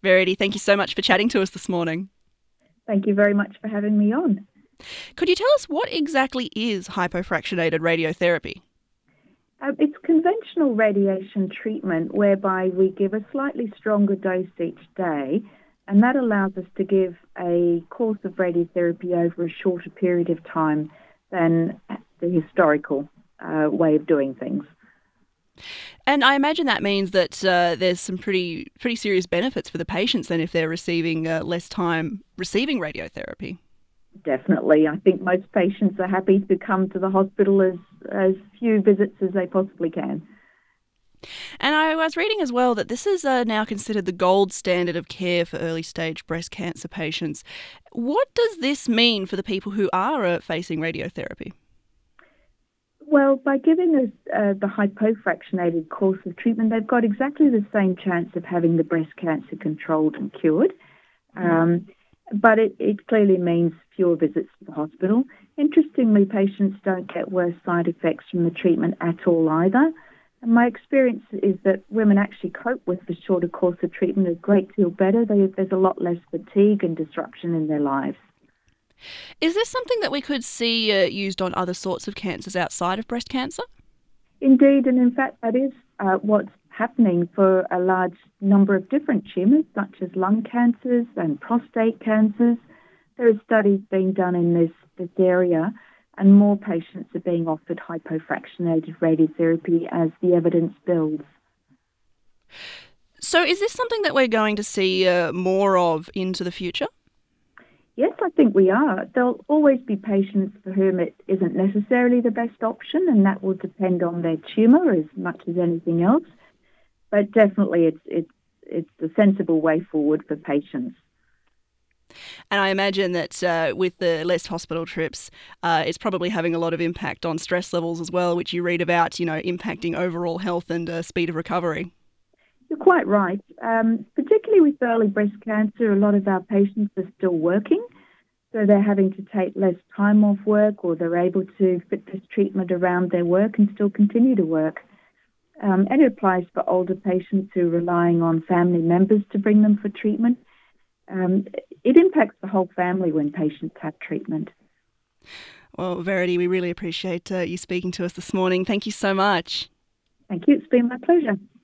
Verity, thank you so much for chatting to us this morning. Thank you very much for having me on. Could you tell us what exactly is hypofractionated radiotherapy? It's conventional radiation treatment whereby we give a slightly stronger dose each day, and that allows us to give a course of radiotherapy over a shorter period of time than the historical way of doing things. And I imagine that means that there's some pretty serious benefits for the patients then if they're receiving less time receiving radiotherapy. Definitely. I think most patients are happy to come to the hospital as few visits as they possibly can. And I was reading as well that this is now considered the gold standard of care for early stage breast cancer patients. What does this mean for the people who are facing radiotherapy? Well, by giving us the hypofractionated course of treatment, they've got exactly the same chance of having the breast cancer controlled and cured. But it clearly means fewer visits to the hospital. Interestingly, patients don't get worse side effects from the treatment at all either. And my experience is that women actually cope with the shorter course of treatment a great deal better. There's a lot less fatigue and disruption in their lives. Is this something that we could see used on other sorts of cancers outside of breast cancer? Indeed, and in fact, that is what's happening for a large number of different tumours, such as lung cancers and prostate cancers. There are studies being done in this area, and more patients are being offered hypofractionated radiotherapy as the evidence builds. So is this something that we're going to see more of into the future? Yes, I think we are. There'll always be patients for whom it isn't necessarily the best option, and that will depend on their tumour as much as anything else. But definitely it's a sensible way forward for patients. And I imagine that with the less hospital trips, it's probably having a lot of impact on stress levels as well, which you read about, impacting overall health and speed of recovery. You're quite right. Particularly with early breast cancer, a lot of our patients are still working, so they're having to take less time off work, or they're able to fit this treatment around their work and still continue to work. And it applies for older patients who are relying on family members to bring them for treatment. It impacts the whole family when patients have treatment. Well, Verity, we really appreciate you speaking to us this morning. Thank you so much. Thank you. It's been my pleasure.